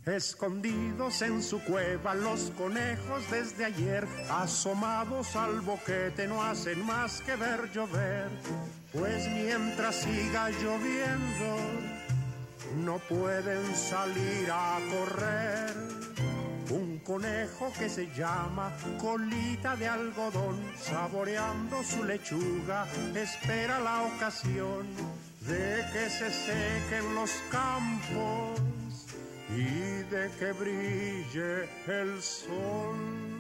Escondidos en su cueva los conejos desde ayer, asomados al boquete no hacen más que ver llover. Pues mientras siga lloviendo, no pueden salir a correr. Un conejo que se llama Colita de Algodón, saboreando su lechuga, espera la ocasión de que se sequen los campos y de que brille el sol.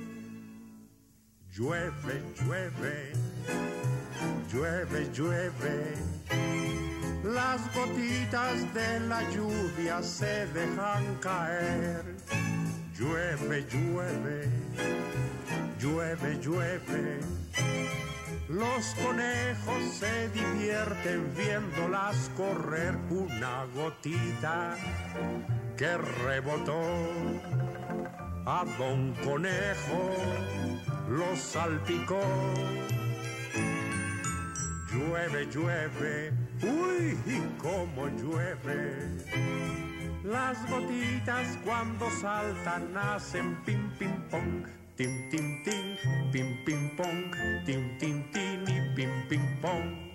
Llueve, llueve, llueve, llueve. Las gotitas de la lluvia se dejan caer. Llueve, llueve, llueve, llueve. Los conejos se divierten viéndolas correr. Una gotita que rebotó a Don Conejo lo salpicó. Llueve, llueve, uy, y cómo llueve. Las gotitas cuando saltan hacen pim, pim, pong, tim, tim, tim, pim, pim, pong, tim, tim, tim y pim, pim, pong.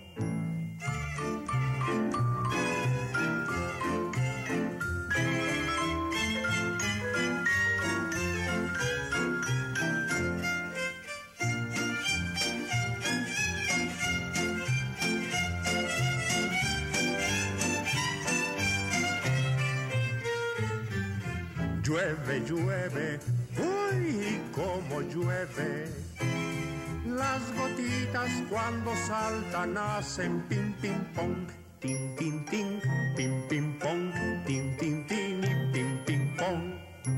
Llueve, llueve, uy, cómo llueve. Las gotitas cuando saltan hacen pim, pim, pong, tim, tim, tim, pim, pim, pong, tim, tim, tim y pim, pim, pong.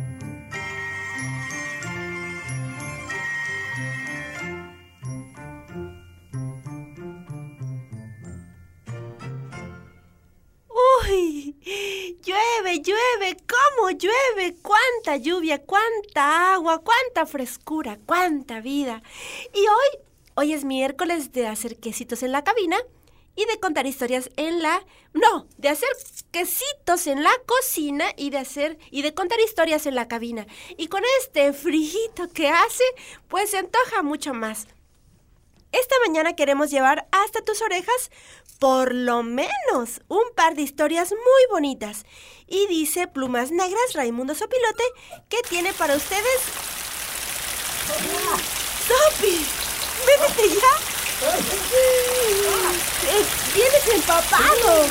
¡Uy! Llueve, llueve, ¿cómo llueve? ¡Cuánta lluvia, cuánta agua, cuánta frescura, cuánta vida! Y hoy es miércoles de hacer quesitos en la cabina y de contar historias de hacer quesitos en la cocina y de contar historias en la cabina. Y con este frijito que hace, pues se antoja mucho más. Esta mañana queremos llevar hasta tus orejas por lo menos un par de historias muy bonitas. Y dice Plumas Negras Raimundo Sopilote que tiene para ustedes... ¡Sopi! ¡Vete ya! ¡Vienes empapado!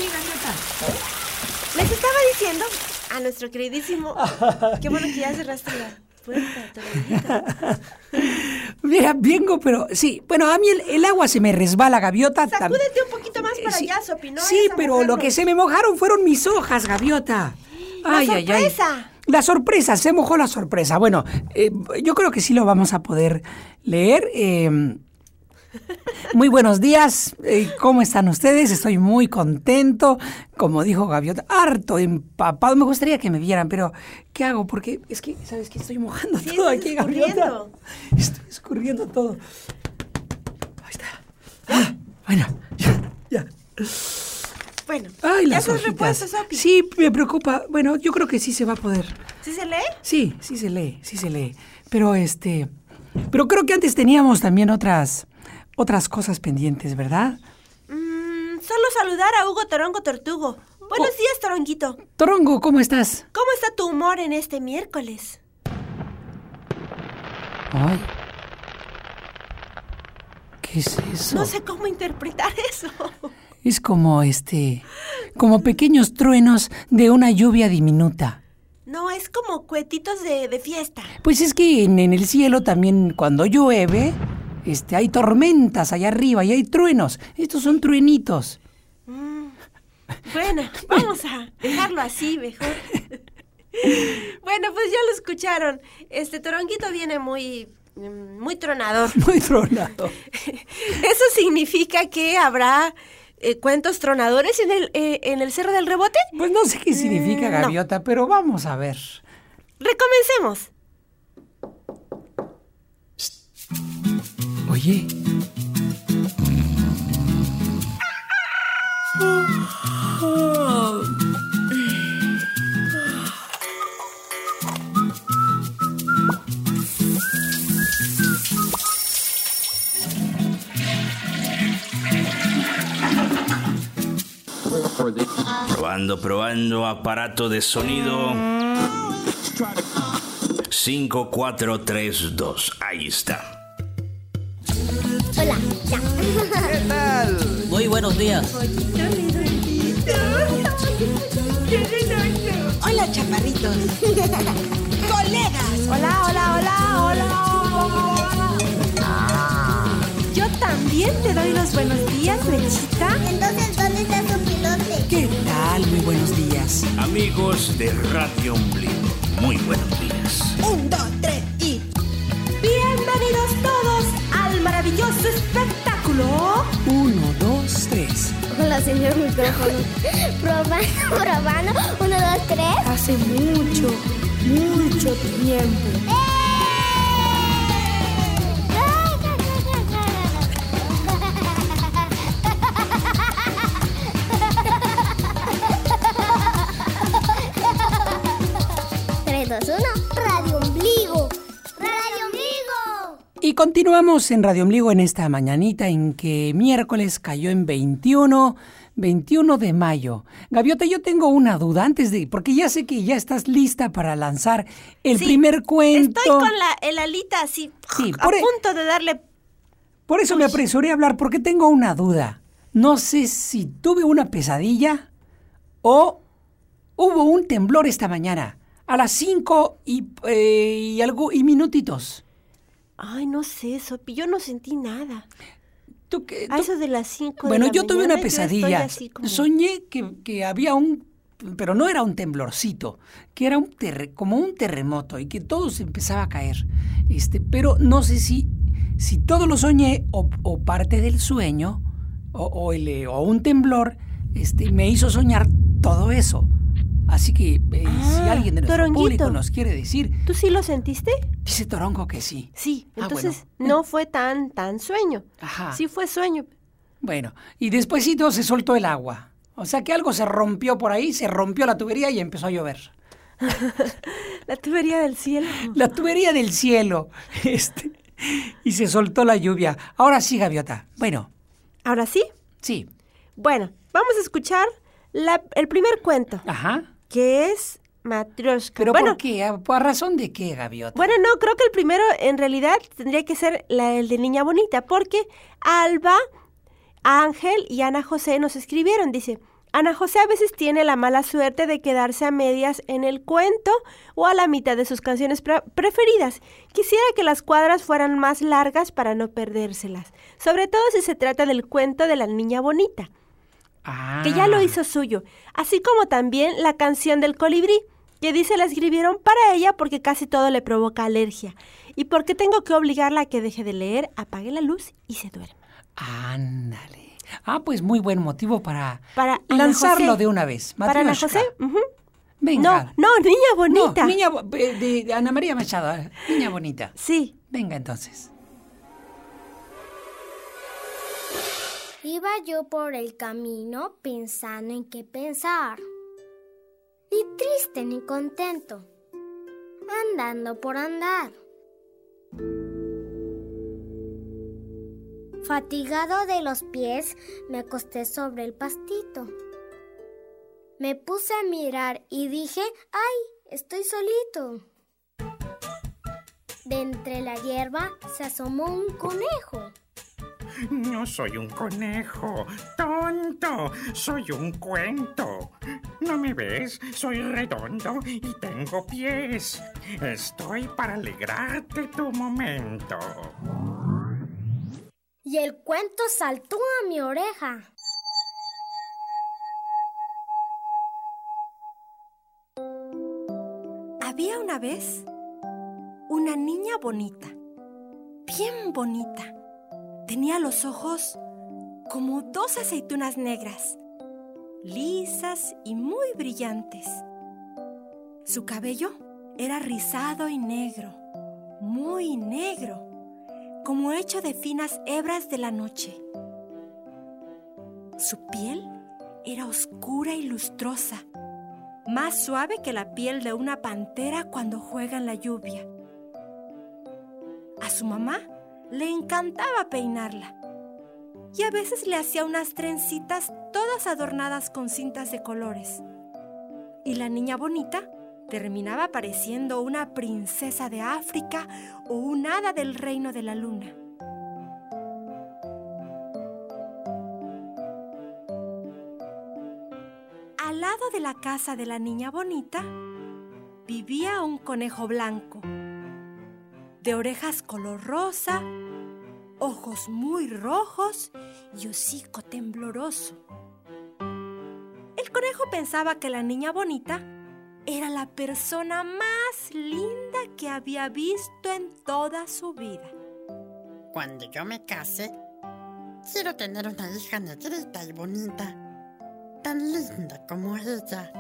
Les estaba diciendo a nuestro queridísimo... Qué bueno que ya cerraste la puerta, Toronguito. Mira, vengo, pero sí. Bueno, a mí el agua se me resbala, Gaviota. Sacúdete un poquito más para allá, Sopi, ¿no? Sí, pero lo que se me mojaron fueron mis hojas, Gaviota. ¡La sorpresa! La sorpresa, se mojó la sorpresa. Bueno, yo creo que sí lo vamos a poder leer. Muy buenos días, ¿cómo están ustedes? Estoy muy contento, como dijo Gaviota, harto empapado. Me gustaría que me vieran, pero ¿qué hago? Porque es que, ¿sabes qué? Estoy mojando todo aquí, Gaviota. Estoy escurriendo todo. Ahí está. Bueno, ya. Bueno, ay, ¿ya estás repuesto, Sopi? Sí, me preocupa. Bueno, yo creo que sí se va a poder. ¿Sí se lee? Sí se lee. Pero creo que antes teníamos también otras cosas pendientes, ¿verdad? Solo saludar a Hugo Torongo Tortugo. Buenos días, Toronguito. Torongo, ¿cómo estás? ¿Cómo está tu humor en este miércoles? Ay. ¿Qué es eso? No sé cómo interpretar eso. Es como pequeños truenos de una lluvia diminuta. No, es como cuetitos de fiesta. Pues es que en el cielo también cuando llueve, hay tormentas allá arriba y hay truenos. Estos son truenitos. Bueno, vamos a dejarlo así mejor. Bueno, pues ya lo escucharon. Toronguito viene muy tronador. Muy tronador. ¿Eso significa que habrá cuentos tronadores en el Cerro del Rebote? Pues no sé qué significa, Gaviota, no. Pero vamos a ver. Recomencemos. Oye. Probando, aparato de sonido. 5, 4, 3, 2. Ahí está. Hola, ya. ¿Qué tal? Muy buenos días. Hola, chaparritos. Colegas. Hola. Yo también te doy los buenos días, Mechita. Entonces, ¿dónde está su pilote? ¿Qué tal? Muy buenos días. Amigos de Radio Ombligo, muy buenos días. 1, 2, 3 y... Bienvenidos todos al maravilloso espectáculo. 1, 2, 3. Hola, señor micrófono. Probando. 1, 2, 3. Hace mucho tiempo. Radio Ombligo. Radio Ombligo. Y continuamos en Radio Ombligo en esta mañanita en que miércoles cayó en 21 de mayo. Gaviota, yo tengo una duda antes de... Porque ya sé que ya estás lista para lanzar el primer cuento. Estoy con el alita así, Sí, a punto de darle... Por eso me apresuré a hablar, porque tengo una duda. No sé si tuve una pesadilla o hubo un temblor esta mañana. A las 5 y minutitos. Ay, no sé, Sopi, yo no sentí nada. A eso de las 5 Bueno, de la yo tuve mañana, una pesadilla. Como... Soñé que había pero no era un temblorcito, que era como un terremoto y que todo se empezaba a caer. Pero no sé si todo lo soñé o parte del sueño o un temblor me hizo soñar todo eso. Así que si alguien de nuestro público nos quiere decir... ¿Tú sí lo sentiste? Dice Torongo que sí. Sí, entonces no fue tan sueño. Ajá. Sí fue sueño. Bueno, y despuesito se soltó el agua. O sea que algo se rompió por ahí, se rompió la tubería y empezó a llover. La tubería del cielo. La tubería del cielo. Y se soltó la lluvia. Ahora sí, Gaviota. Bueno. ¿Ahora sí? Sí. Bueno, vamos a escuchar el primer cuento. Ajá. Que es Matryoshka. ¿Pero por qué? ¿A razón de qué, Gaviota? Bueno, no, creo que el primero en realidad tendría que ser el de Niña Bonita, porque Alba, Ángel y Ana José nos escribieron. Dice, Ana José a veces tiene la mala suerte de quedarse a medias en el cuento o a la mitad de sus canciones preferidas. Quisiera que las cuadras fueran más largas para no perdérselas, sobre todo si se trata del cuento de la Niña Bonita. Que ya lo hizo suyo, así como también la canción del colibrí, que dice la escribieron para ella porque casi todo le provoca alergia, y porque tengo que obligarla a que deje de leer, apague la luz y se duerma. Ándale. Pues muy buen motivo para Ana lanzarlo José. de una vez. ¿Para Ana Matryoshka. José? Uh-huh. Venga. No, Niña Bonita. No, de Ana María Machado, Niña Bonita. Sí. Venga entonces. Iba yo por el camino pensando en qué pensar, ni triste ni contento, andando por andar. Fatigado de los pies, me acosté sobre el pastito. Me puse a mirar y dije, ¡ay, estoy solito! De entre la hierba se asomó un conejo. No soy un conejo, tonto, soy un cuento. ¿No me ves? Soy redondo y tengo pies. Estoy para alegrarte tu momento. Y el cuento saltó a mi oreja. Había una vez una niña bonita, bien bonita. Tenía los ojos como 2 aceitunas negras, lisas y muy brillantes. Su cabello era rizado y negro, muy negro, como hecho de finas hebras de la noche. Su piel era oscura y lustrosa, más suave que la piel de una pantera cuando juega en la lluvia. A su mamá le encantaba peinarla. y a veces le hacía unas trencitas todas adornadas con cintas de colores. Y la niña bonita terminaba pareciendo una princesa de África o un hada del reino de la luna. Al lado de la casa de la niña bonita vivía un conejo blanco, de orejas color rosa, ojos muy rojos y hocico tembloroso. El conejo pensaba que la niña bonita era la persona más linda que había visto en toda su vida. Cuando yo me case, quiero tener una hija negrita y bonita, tan linda como ella.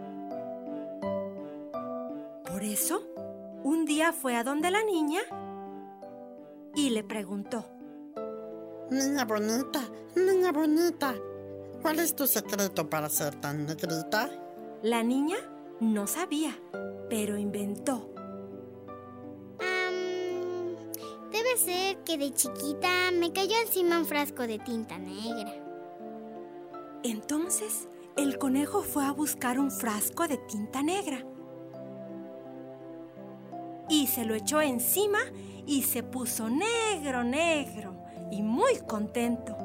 Por eso, un día fue a donde la niña y le preguntó: Niña bonita, ¿cuál es tu secreto para ser tan negrita? La niña no sabía, pero inventó. Debe ser que de chiquita me cayó encima un frasco de tinta negra. Entonces, el conejo fue a buscar un frasco de tinta negra y se lo echó encima y se puso negro y muy contento.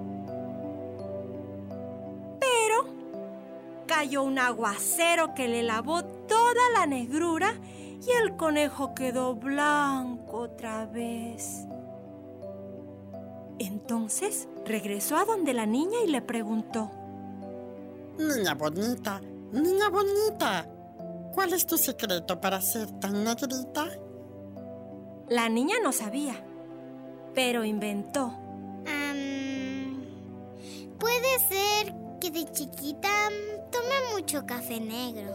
Pero cayó un aguacero que le lavó toda la negrura y el conejo quedó blanco otra vez. Entonces regresó a donde la niña y le preguntó: Niña bonita, ¿cuál es tu secreto para ser tan negrita? La niña no sabía, pero inventó. Puede ser que de chiquita tomé mucho café negro.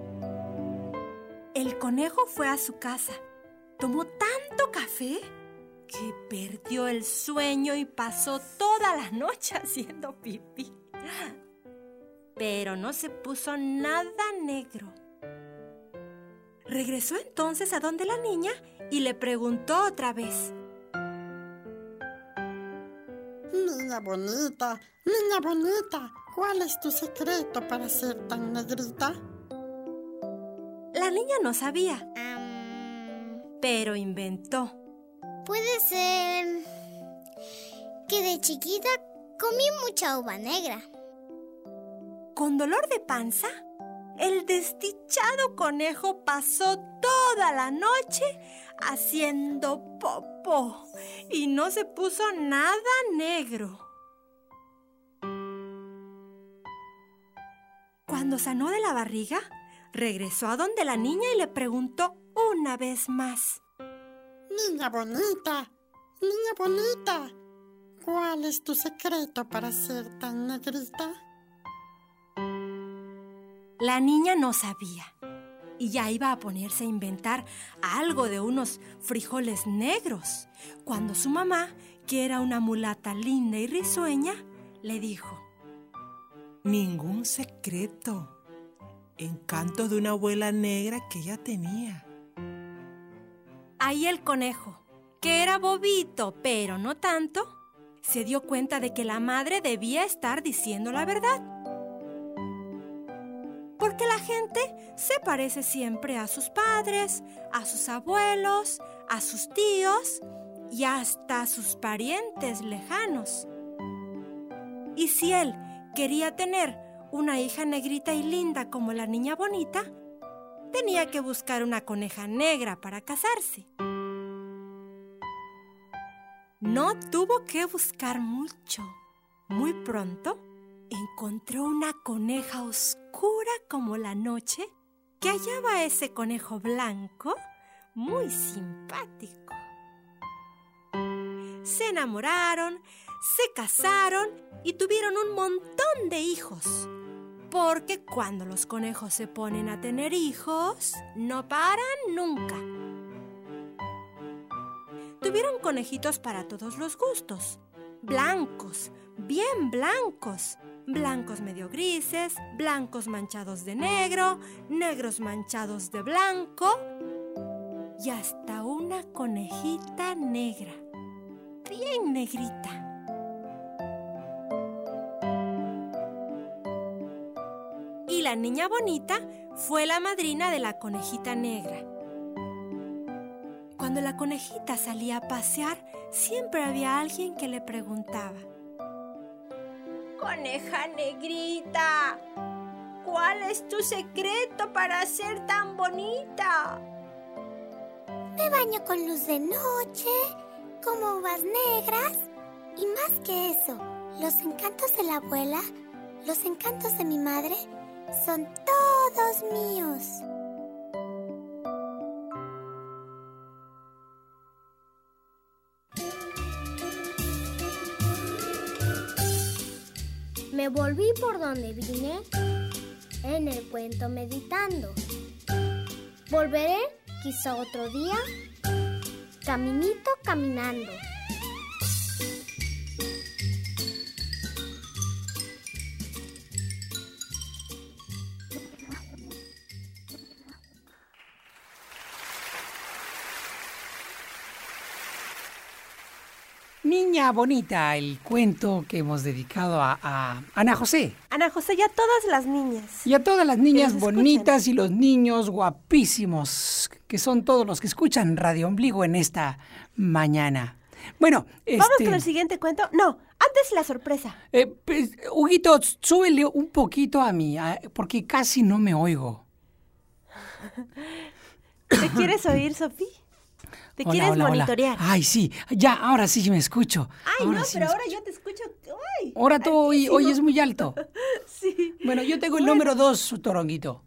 El conejo fue a su casa, tomó tanto café que perdió el sueño y pasó toda la noche haciendo pipí. Pero no se puso nada negro. Regresó entonces a donde la niña y le preguntó otra vez: Niña bonita, ¿cuál es tu secreto para ser tan negrita? La niña no sabía, pero inventó. Puede ser que de chiquita comí mucha uva negra. Con dolor de panza, el desdichado conejo pasó toda la noche haciendo popó y no se puso nada negro. Cuando sanó de la barriga, regresó a donde la niña y le preguntó una vez más: Niña bonita, ¿cuál es tu secreto para ser tan negrita? La niña no sabía y ya iba a ponerse a inventar algo de unos frijoles negros, cuando su mamá, que era una mulata linda y risueña, le dijo: Ningún secreto. Encanto de una abuela negra que ella tenía. Ahí el conejo, que era bobito, pero no tanto, se dio cuenta de que la madre debía estar diciendo la verdad. Porque la gente se parece siempre a sus padres, a sus abuelos, a sus tíos y hasta a sus parientes lejanos. Y si él quería tener una hija negrita y linda como la niña bonita, tenía que buscar una coneja negra para casarse. No tuvo que buscar mucho. Muy pronto encontró una coneja oscura como la noche que hallaba a ese conejo blanco muy simpático. Se enamoraron, se casaron y tuvieron un montón de hijos. Porque cuando los conejos se ponen a tener hijos, no paran nunca. Tuvieron conejitos para todos los gustos. Blancos, bien blancos. Blancos medio grises, blancos manchados de negro, negros manchados de blanco. Y hasta una conejita negra, bien negrita. la niña bonita fue la madrina de la conejita negra. Cuando la conejita salía a pasear, siempre había alguien que le preguntaba: Coneja negrita, ¿cuál es tu secreto para ser tan bonita? Me baño con luz de noche, como uvas negras y más que eso, los encantos de la abuela, los encantos de mi madre son todos míos. Me volví por donde vine, en el cuento meditando. Volveré quizá otro día, caminito caminando. Niña bonita, el cuento que hemos dedicado a Ana José. Ana José y a todas las niñas. Y a todas las niñas bonitas y los niños guapísimos, que son todos los que escuchan Radio Ombligo en esta mañana. Bueno, ¿vamos con el siguiente cuento? No, antes la sorpresa. Pues, Huguito, súbele un poquito a mí, porque casi no me oigo. ¿Te quieres oír, Sofía? ¿Te quieres monitorear? Ay, sí, ya, ahora sí me escucho. Ay, ahora no, sí pero ahora yo te escucho. Ay, ahora tú oyes muy alto. Sí. Bueno, yo tengo el número 2, Toronguito.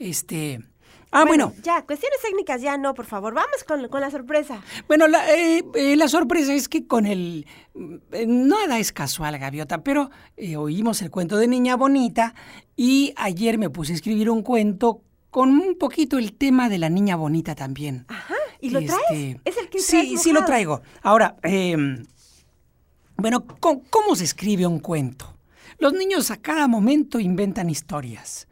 Bueno. Ya, cuestiones técnicas ya no, por favor. Vamos con la sorpresa. Bueno, la sorpresa es que con el... nada es casual, Gaviota, pero oímos el cuento de Niña Bonita y ayer me puse a escribir un cuento con un poquito el tema de la niña bonita también. Ajá. ¿Y lo traes? ¿Es el que traes Sí, sí lo traigo. Ahora, bueno, ¿cómo se escribe un cuento? Los niños a cada momento inventan historias.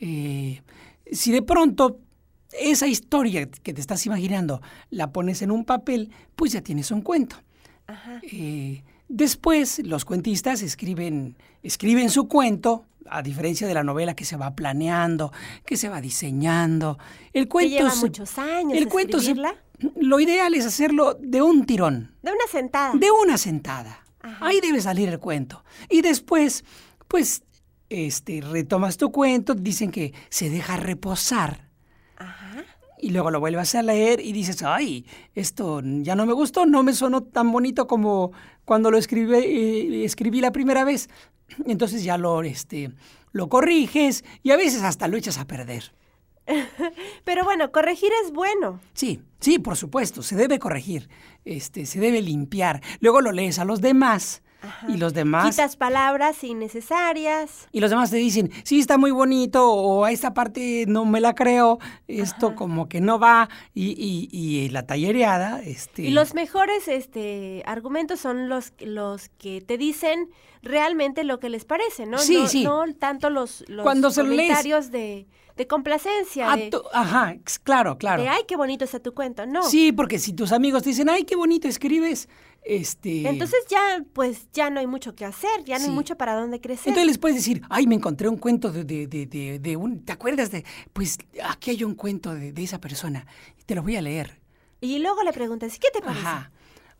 Si de pronto esa historia que te estás imaginando la pones en un papel, pues ya tienes un cuento. Ajá. Después, los cuentistas escriben su cuento, a diferencia de la novela que se va planeando, que se va diseñando. El cuento que lleva muchos años escribirla. Lo ideal es hacerlo de un tirón. De una sentada. De una sentada. Ajá. Ahí debe salir el cuento. Y después, pues, retomas tu cuento, dicen que se deja reposar. Ajá. Y luego lo vuelves a leer y dices, ay, esto ya no me gustó, no me sonó tan bonito como cuando lo escribí la primera vez. Entonces ya lo corriges y a veces hasta lo echas a perder. Pero bueno, corregir es bueno. Sí, por supuesto, se debe corregir, se debe limpiar. Luego lo lees a los demás. Ajá. Y los demás... Quitas palabras innecesarias. Y los demás te dicen, sí, está muy bonito, o a esta parte no me la creo, esto Ajá. como que no va, y la tallereada... Y los mejores argumentos son los que te dicen realmente lo que les parece, ¿no? Sí, sí. No tanto los comentarios de complacencia. Ajá, claro. De, ay, qué bonito está tu cuento, no. Sí, porque si tus amigos te dicen, ay, qué bonito escribes... Entonces ya no hay mucho que hacer, ya no hay mucho para dónde crecer. Entonces les puedes decir, ay, me encontré un cuento de un... ¿Te acuerdas de...? Pues aquí hay un cuento de esa persona, y te lo voy a leer. Y luego le preguntas, ¿qué te parece? Ajá.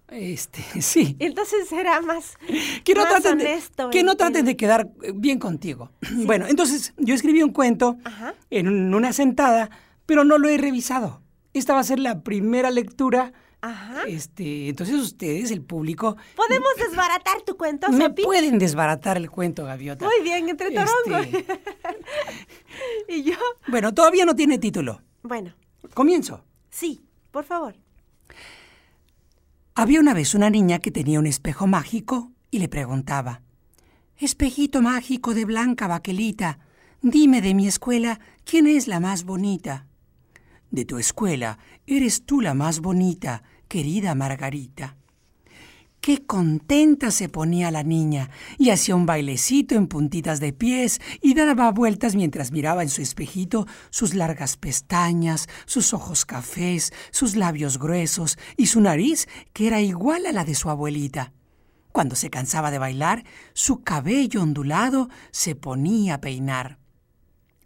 Sí. Entonces será más honesto. Que no traten de quedar bien contigo. Sí. Bueno, entonces yo escribí un cuento Ajá. en una sentada, pero no lo he revisado. Esta va a ser la primera lectura. Ajá. Entonces ustedes, el público... ¿Podemos desbaratar tu cuento, Me Sopi? pueden desbaratar el cuento, Gaviota. Muy bien, entre Torongo. ¿Y yo? Bueno, todavía no tiene título. Bueno. ¿Comienzo? Sí, por favor. Había una vez una niña que tenía un espejo mágico y le preguntaba: Espejito mágico de blanca baquelita, dime de mi escuela, ¿quién es la más bonita? De tu escuela, eres tú la más bonita, querida Margarita. Qué contenta se ponía la niña y hacía un bailecito en puntitas de pies y daba vueltas mientras miraba en su espejito sus largas pestañas, sus ojos cafés, sus labios gruesos y su nariz que era igual a la de su abuelita. Cuando se cansaba de bailar, su cabello ondulado se ponía a peinar.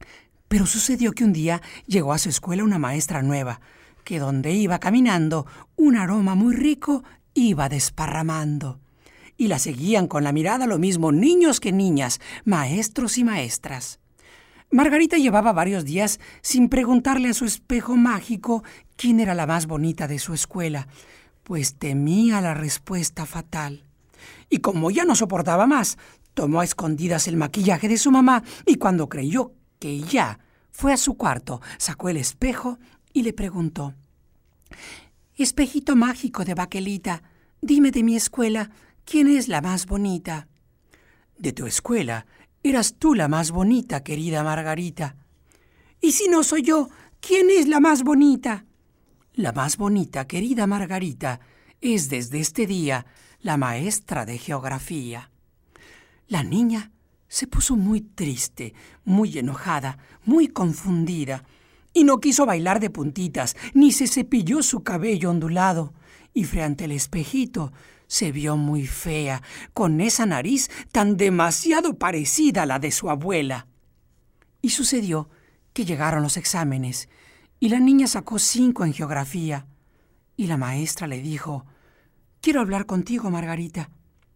Pero sucedió que un día llegó a su escuela una maestra nueva, que donde iba caminando, un aroma muy rico iba desparramando. Y la seguían con la mirada lo mismo niños que niñas, maestros y maestras. Margarita llevaba varios días sin preguntarle a su espejo mágico quién era la más bonita de su escuela, pues temía la respuesta fatal. Y como ya no soportaba más, tomó a escondidas el maquillaje de su mamá y cuando creyó que ya fue a su cuarto, sacó el espejo y le preguntó: «Espejito mágico de Baquelita, dime de mi escuela, ¿quién es la más bonita?» «De tu escuela, eras tú la más bonita, querida Margarita». «¿Y si no soy yo, quién es la más bonita?» «La más bonita, querida Margarita, es desde este día la maestra de geografía». La niña se puso muy triste, muy enojada, muy confundida, y no quiso bailar de puntitas, ni se cepilló su cabello ondulado, y frente al espejito se vio muy fea, con esa nariz tan demasiado parecida a la de su abuela. Y sucedió que llegaron los exámenes, y la niña sacó 5 en geografía, y la maestra le dijo: «Quiero hablar contigo, Margarita.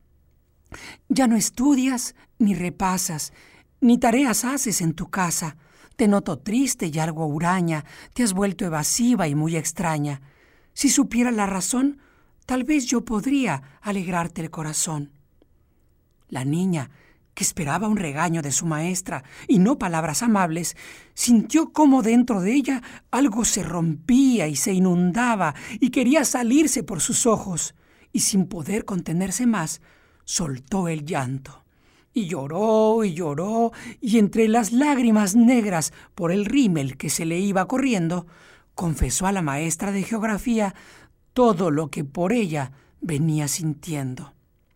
Ya no estudias, ni repasas, ni tareas haces en tu casa. Te noto triste y algo huraña, te has vuelto evasiva y muy extraña. Si supiera la razón, tal vez yo podría alegrarte el corazón». La niña, que esperaba un regaño de su maestra y no palabras amables, sintió cómo dentro de ella algo se rompía y se inundaba y quería salirse por sus ojos, y sin poder contenerse más, soltó el llanto. Y lloró, y entre las lágrimas negras por el rímel que se le iba corriendo, confesó a la maestra de geografía todo lo que por ella venía sintiendo.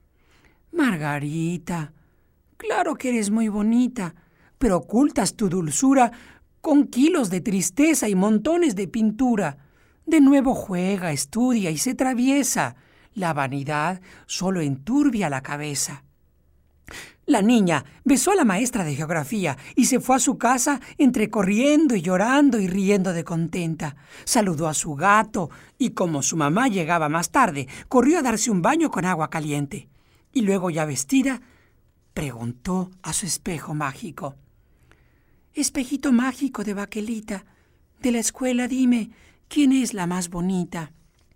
«Margarita, claro que eres muy bonita, pero ocultas tu dulzura con kilos de tristeza y montones de pintura. De nuevo juega, estudia y se traviesa. La vanidad solo enturbia la cabeza». La niña besó a la maestra de geografía y se fue a su casa entre corriendo y llorando y riendo de contenta. Saludó a su gato y, como su mamá llegaba más tarde, corrió a darse un baño con agua caliente. Y luego, ya vestida, preguntó a su espejo mágico: «Espejito mágico de Baquelita, de la escuela, dime, ¿quién es la más bonita?»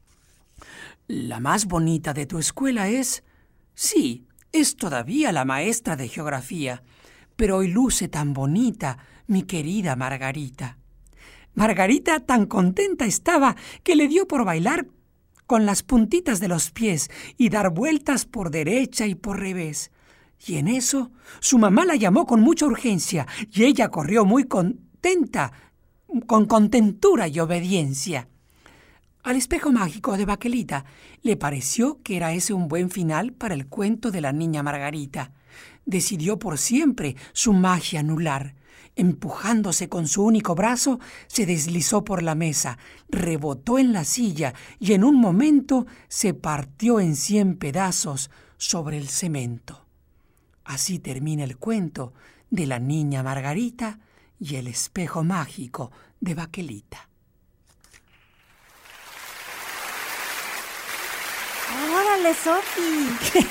«La más bonita de tu escuela es...» «Sí, es todavía la maestra de geografía, pero hoy luce tan bonita, mi querida Margarita». Margarita tan contenta estaba que le dio por bailar con las puntitas de los pies y dar vueltas por derecha y por revés. Y en eso su mamá la llamó con mucha urgencia y ella corrió muy contenta, con contentura y obediencia. Al espejo mágico de Baquelita le pareció que era ese un buen final para el cuento de la niña Margarita. Decidió por siempre su magia anular. Empujándose con su único brazo, se deslizó por la mesa, rebotó en la silla y en un momento se partió en 100 pedazos sobre el cemento. Así termina el cuento de la niña Margarita y el espejo mágico de Baquelita. ¡Órale, Sofi!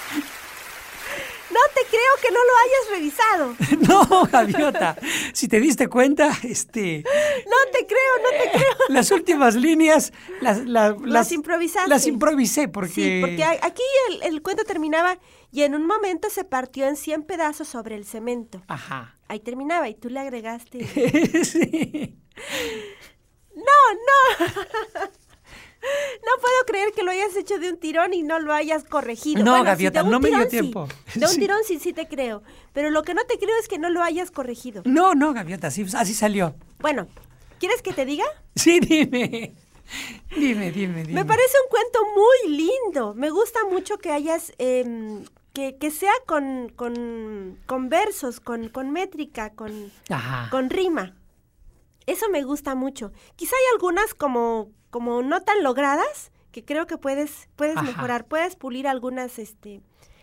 No te creo que no lo hayas revisado. No, Gaviota, si te diste cuenta, No te creo. Las últimas líneas las improvisaste. Las improvisé porque... Sí, porque aquí el cuento terminaba y en un momento se partió en 100 pedazos sobre el cemento. Ajá. Ahí terminaba y tú le agregaste. Sí. No. No puedo creer que lo hayas hecho de un tirón y no lo hayas corregido. No, bueno, Gaviota, sí, no me dio tiempo. De un tirón sí te creo. Pero lo que no te creo es que no lo hayas corregido. No, Gaviota, sí, así salió. Bueno, ¿quieres que te diga? Sí, dime. Dime. Me parece un cuento muy lindo. Me gusta mucho que hayas... que sea con versos, con métrica, con rima. Eso me gusta mucho. Quizá hay algunas como no tan logradas, que creo que puedes mejorar, puedes pulir algunas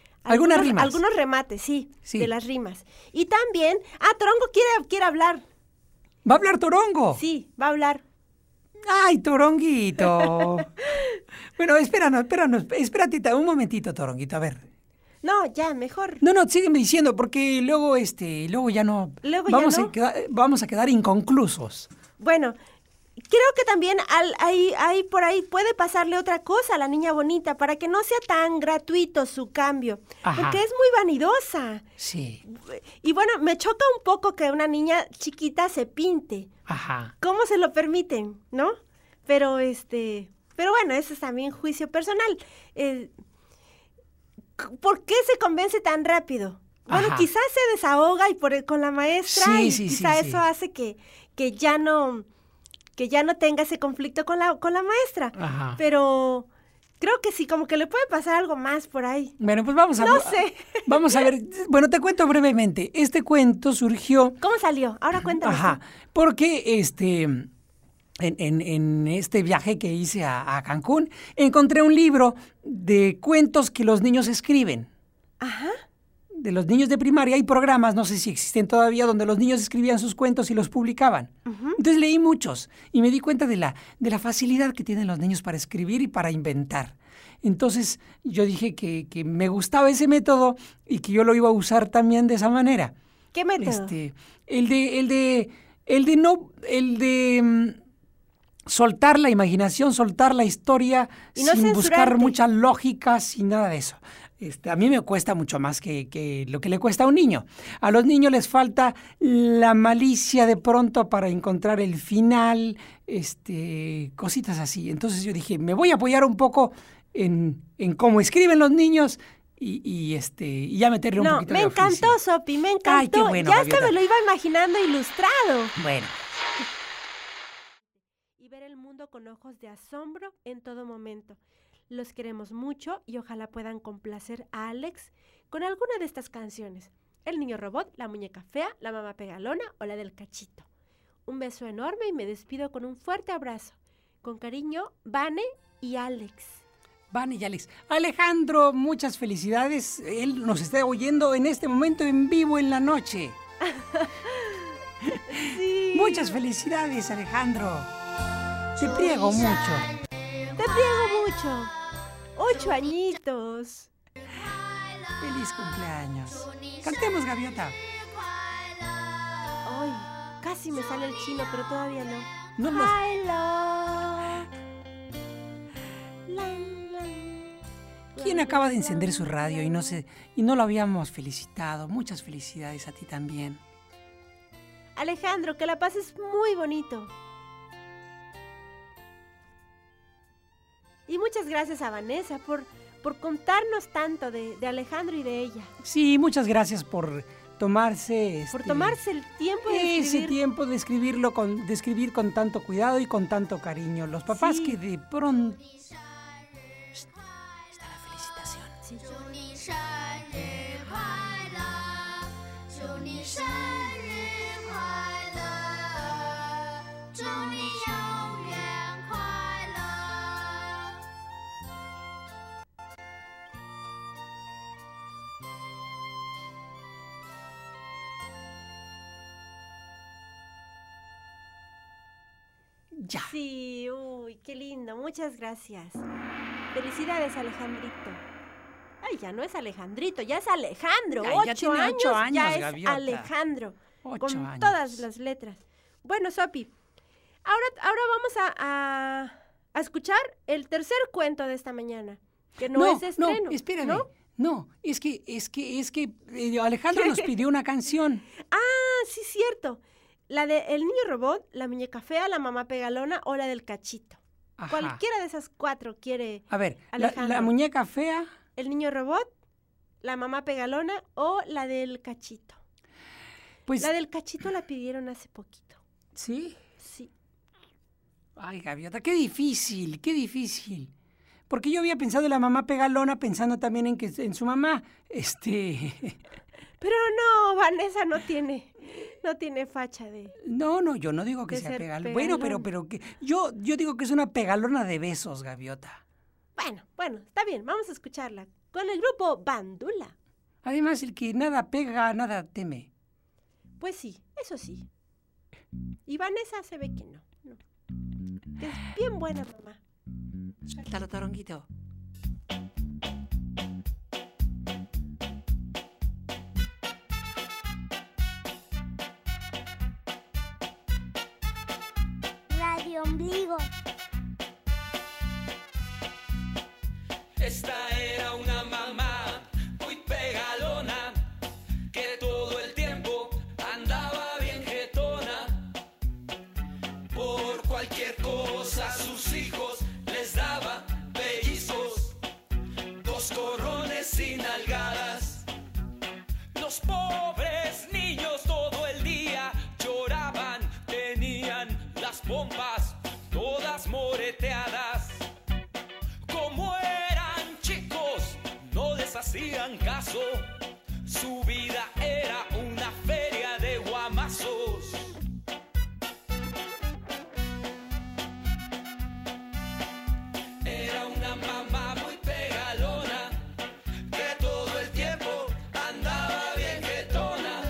rimas. Algunos remates, sí, de las rimas. Y también, Tronco quiere hablar. ¿Va a hablar Torongo? Sí, va a hablar. ¡Ay, Toronguito! Bueno, espérate un momentito, Toronguito, a ver. No, ya, mejor. No, sígueme diciendo, porque luego ya no... Vamos a quedar inconclusos. Bueno, creo que también ahí por ahí puede pasarle otra cosa a la niña bonita para que no sea tan gratuito su cambio. Ajá. Porque es muy vanidosa. Sí. Y bueno, me choca un poco que una niña chiquita se pinte. Ajá. ¿Cómo se lo permiten, no? Pero bueno, eso es también juicio personal. ¿Por qué se convence tan rápido? Bueno, ajá, quizás se desahoga con la maestra eso hace que ya no tenga ese conflicto con la maestra. Ajá. Pero creo que sí, como que le puede pasar algo más por ahí. Bueno, pues vamos a ver. No sé. Vamos a ver. Bueno, te cuento brevemente. Este cuento surgió... ¿Cómo salió? Ahora cuéntame. Ajá. Porque en este viaje que hice a Cancún, encontré un libro de cuentos que los niños escriben. Ajá. De los niños de primaria. Hay programas, no sé si existen todavía, donde los niños escribían sus cuentos y los publicaban. Uh-huh. Entonces leí muchos y me di cuenta de la facilidad que tienen los niños para escribir y para inventar. Entonces yo dije que me gustaba ese método y que yo lo iba a usar también de esa manera. ¿Qué método? El de soltar la imaginación, soltar la historia sin buscar mucha lógica, sin nada de eso. A mí me cuesta mucho más que lo que le cuesta a un niño. A los niños les falta la malicia de pronto para encontrar el final, cositas así. Entonces yo dije, me voy a apoyar un poco en cómo escriben los niños y ya meterle un poquito de oficio. Me encantó, Sopi, me encantó. Ay, qué bueno, ya hasta me lo iba imaginando ilustrado. Bueno. Y ver el mundo con ojos de asombro en todo momento. Los queremos mucho y ojalá puedan complacer a Alex con alguna de estas canciones. El niño robot, la muñeca fea, la mamá pegalona o la del cachito. Un beso enorme y me despido con un fuerte abrazo. Con cariño, Vane y Alex. Vane y Alex. Alejandro, muchas felicidades. Él nos está oyendo en este momento en vivo en la noche. Sí. Muchas felicidades, Alejandro. Te priego mucho. Te priego mucho. 8 añitos. Feliz cumpleaños. Cantemos, Gaviota. Ay, casi me sale el chino, pero todavía no. ¿Quién acaba de encender su radio y no lo habíamos felicitado? Muchas felicidades a ti también. Alejandro, que la pases muy bonito. Y muchas gracias a Vanessa por contarnos tanto de Alejandro y de ella. Sí, muchas gracias por tomarse... por tomarse el tiempo de escribir. Ese tiempo de escribir con tanto cuidado y con tanto cariño. Los papás sí. Que de pronto... Está la felicitación. Sí. Ya. Sí, uy, qué lindo, muchas gracias. Felicidades, Alejandrito. Ay, ya no es Alejandrito, ya es Alejandro. Ya tiene 8 años, ya es Gaviota. Alejandro. 8 con años. Todas las letras. Bueno, Sopi, ahora vamos a escuchar el tercer cuento de esta mañana, que no es estreno. No, espérame. No, es que Alejandro nos pidió una canción. Ah, sí, cierto. La de El niño robot, la muñeca fea, la mamá pegalona o la del cachito. Ajá. Cualquiera de esas 4 quiere. A ver, la muñeca fea. El niño robot, la mamá pegalona o la del cachito. Pues la del cachito la pidieron hace poquito. ¿Sí? Sí. Ay, Gaviota, qué difícil, qué difícil. Porque yo había pensado en la mamá pegalona pensando también en su mamá. Pero no, Vanessa no tiene facha de... No, yo no digo que sea pegalona. Bueno, pero que yo digo que es una pegalona de besos, Gaviota. Bueno, está bien, vamos a escucharla. Con el grupo Bandula. Además, el que nada pega, nada teme. Pues sí, eso sí. Y Vanessa se ve que no. Que es bien buena mamá. Suéltalo, Toronguito. Radio Ombligo. Esta era una mamá muy pegalona, que todo el tiempo andaba bien jetona. Por cualquier cosa a sus hijos les daba pellizcos, 2 corrones sin nalgadas. Los pobres niños todo el día lloraban, tenían las pompas todas moreteadas. Como eran chicos, no les hacían caso. Su vida era una feria de guamazos. Era una mamá muy pegalona, que todo el tiempo andaba bien jetona.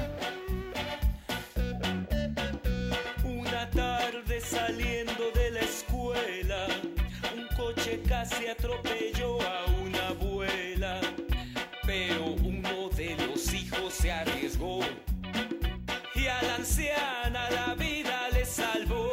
Una tarde saliendo de la escuela, un coche casi atropelló a una abuela, pero uno de los hijos se arriesgó y a la anciana la vida le salvó.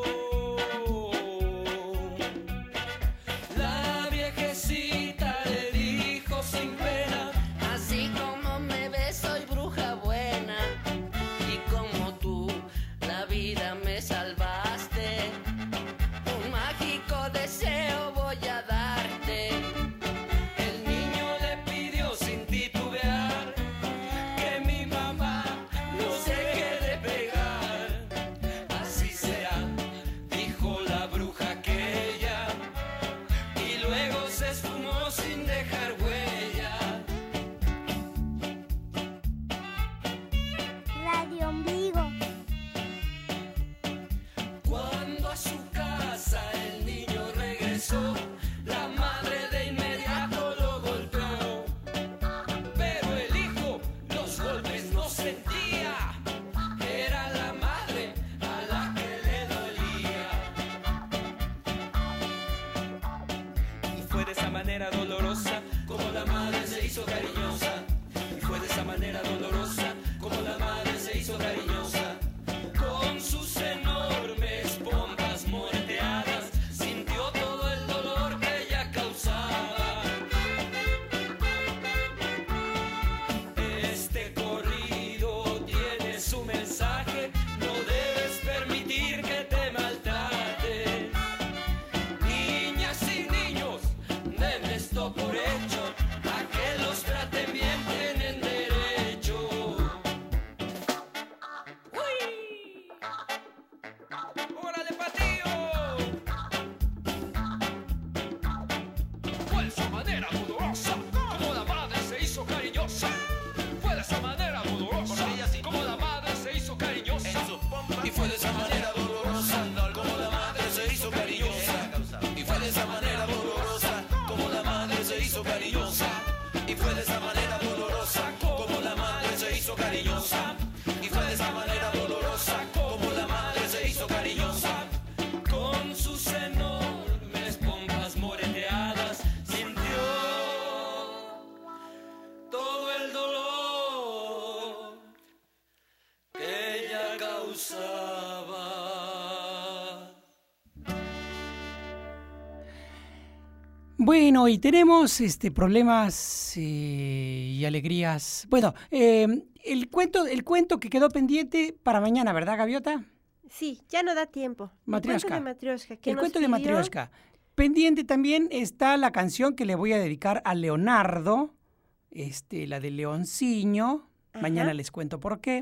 La viejecita le dijo sin pena: así como me ves soy bruja buena, y como tú la vida me salvaste, un mágico deseo voy a darte. El niño le pidió sin titubear que mi mamá no se deje de pegar. Así será, dijo la bruja aquella, y luego se esfumó sin dejar huella. Radio Ombligo. Cuando a su casa el niño regresó, la madre de inmediato lo golpeó. Pero el hijo los golpes no sentía, era la madre a la que le dolía. Y fue de esa manera dolorosa como la madre se hizo cariñosa. Y fue de esa manera dolorosa como la madre se hizo cariñosa. Con sus enormes pompas moreteadas, sintió todo el dolor que ella causaba. Este corrido tiene su mensaje: no debes permitir que te maltrate. Niñas y niños, den esto por hecho, a que los traten bien tienen derecho. ¡Uy! ¡Órale, patío! Fue de esa manera dolorosa como la madre se hizo cariñosa. Fue de esa manera dolorosa como la madre se hizo cariñosa. Y fue de esa manera dolorosa como la madre se hizo cariñosa. Y fue de esa manera dolorosa como la madre se hizo cariñosa. Y fue de esa manera dolorosa como la madre se hizo cariñosa. Y fue de esa manera dolorosa como la madre se hizo cariñosa. Con sus enormes pompas moreteadas sintió todo el dolor que ella causaba. Bueno, y tenemos problemas y alegrías. Bueno, el cuento que quedó pendiente para mañana, ¿verdad, Gaviota? Sí, ya no da tiempo. Matrioshka. El cuento de Matrioshka. que El nos cuento de pidió. Matrioshka. Pendiente también está la canción que le voy a dedicar a Leonardo, la de Leonciño. Ajá. Mañana les cuento por qué.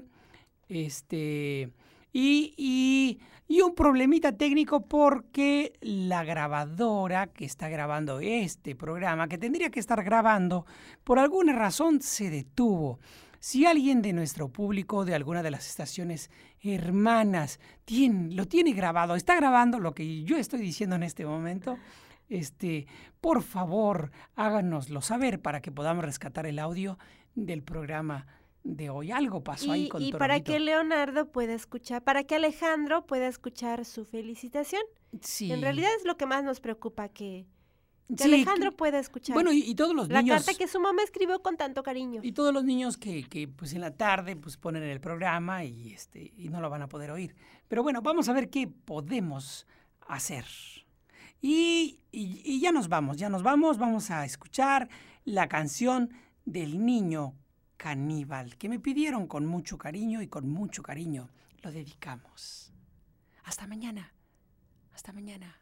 Y un problemita técnico porque la grabadora que está grabando este programa, que tendría que estar grabando, por alguna razón se detuvo. Si alguien de nuestro público, de alguna de las estaciones hermanas, lo tiene grabado, está grabando lo que yo estoy diciendo en este momento, por favor, háganoslo saber para que podamos rescatar el audio del programa de hoy. Algo pasó ahí con Y Torolito. para que Leonardo pueda escuchar, para que Alejandro pueda escuchar su felicitación. Sí. En realidad es lo que más nos preocupa, que Sí, Alejandro pueda escuchar. Bueno, y todos los la niños... carta que su mamá escribió con tanto cariño. Y todos los niños que pues en la tarde pues ponen el programa y no lo van a poder oír. Pero bueno, vamos a ver qué podemos hacer. Y ya nos vamos, vamos a escuchar la canción del niño caníbal, que me pidieron con mucho cariño y con mucho cariño lo dedicamos. Hasta mañana, hasta mañana.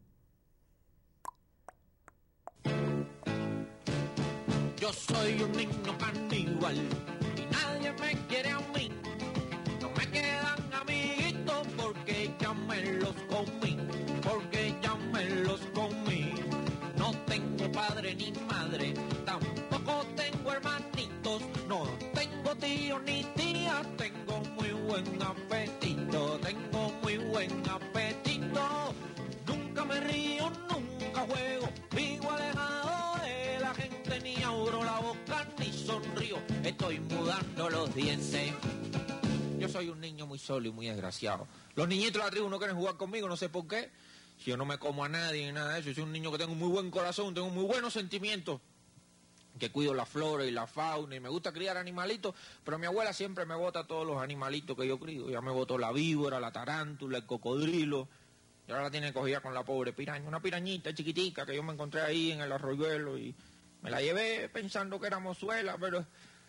Yo soy un niño caníbal y nadie me quiere a mí. No me quedan amiguitos porque ya me los comí, porque ya me los comí. No tengo padre ni madre, tampoco tengo hermanitos. No tengo tío ni tía, tengo muy buen apetito, tengo muy buen apetito. Nunca me río, nunca juego, vivo alejado de la gente, ni abro la boca ni sonrío, estoy mudando los dientes. Yo soy un niño muy solo y muy desgraciado. Los niñitos de la tribu no quieren jugar conmigo, no sé por qué. Si yo no me como a nadie ni nada de eso, yo soy un niño que tengo muy buen corazón, tengo muy buenos sentimientos, que cuido la flora y la fauna y me gusta criar animalitos, pero mi abuela siempre me bota todos los animalitos que yo crío. Ya me botó la víbora, la tarántula, el cocodrilo, y ahora la tiene cogida con la pobre piraña, una pirañita chiquitica que yo me encontré ahí en el arroyuelo y me la llevé pensando que era mozuela, pero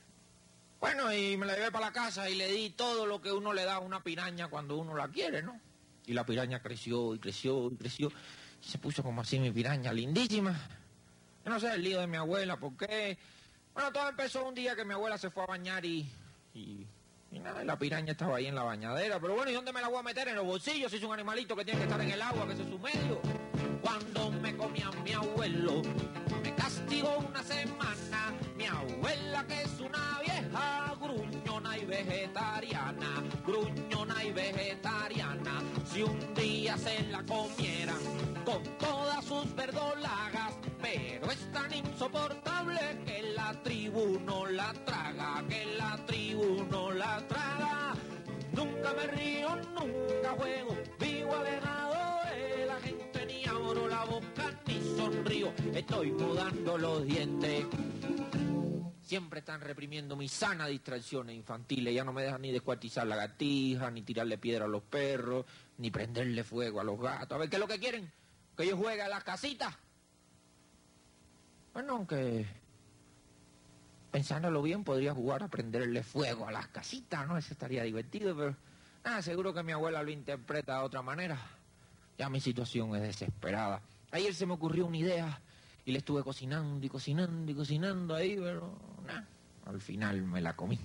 bueno, y me la llevé para la casa y le di todo lo que uno le da a una piraña cuando uno la quiere, ¿no? Y la piraña creció y creció y creció, y se puso como así mi piraña, lindísima. Yo no sé el lío de mi abuela, ¿por qué? Bueno, todo empezó un día que mi abuela se fue a bañar y nada, la piraña estaba ahí en la bañadera. Pero bueno, ¿y dónde me la voy a meter? En los bolsillos, si es un animalito que tiene que estar en el agua, que ese es su medio. Cuando me comía mi abuelo, me castigó una semana. Mi abuela, que es una vieja gruñona y vegetariana, gruñona y vegetariana. Si un día se la comieran con todas sus verdolagas, pero es tan insoportable que la tribu no la traga, que la tribu no la traga. Nunca me río, nunca juego, vivo alejado de la gente, ni abro la boca ni sonrío, estoy mudando los dientes. Siempre están reprimiendo mis sanas distracciones infantiles, ya no me dejan ni descuartizar la gatija, ni tirarle piedra a los perros, ni prenderle fuego a los gatos. A ver, ¿qué es lo que quieren? ¿Que yo juegue a las casitas? Bueno, aunque pensándolo bien podría jugar a prenderle fuego a las casitas, ¿no? Eso estaría divertido, pero nada, seguro que mi abuela lo interpreta de otra manera. Ya mi situación es desesperada. Ayer se me ocurrió una idea y le estuve cocinando y cocinando y cocinando ahí, pero nada, al final me la comí.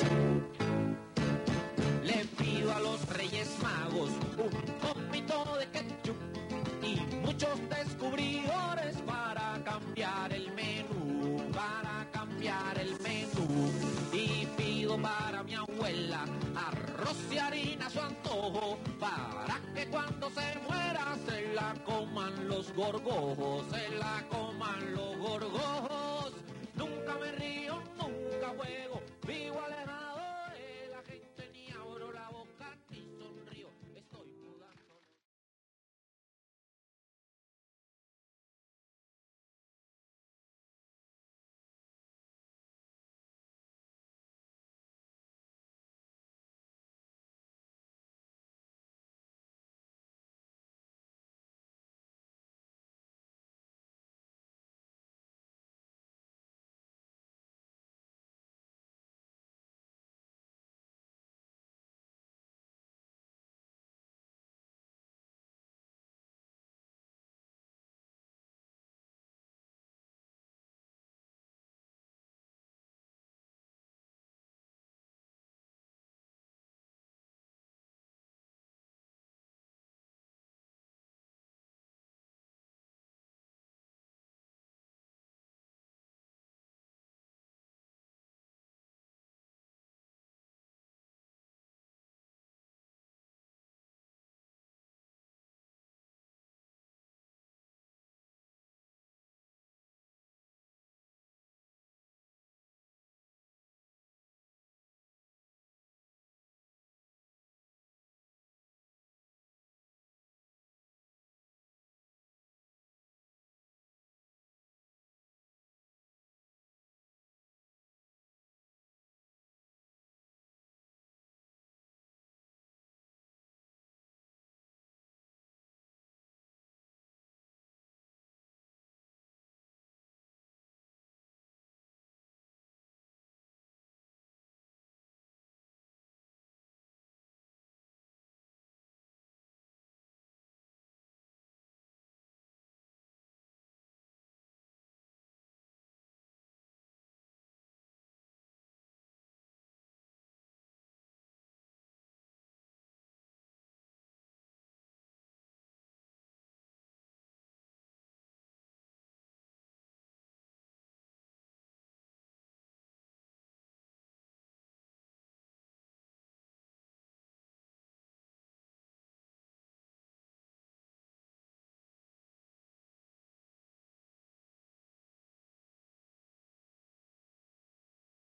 Le pido a los Reyes Magos un poquito de ketchup y muchos descubridores para cambiar el menú, para cambiar el menú. Y pido para mi abuela arroz y harina a su antojo, para que cuando se muera se la coman los gorgojos, se la coman los gorgojos. Nunca me río, nunca juego, vivo alejado.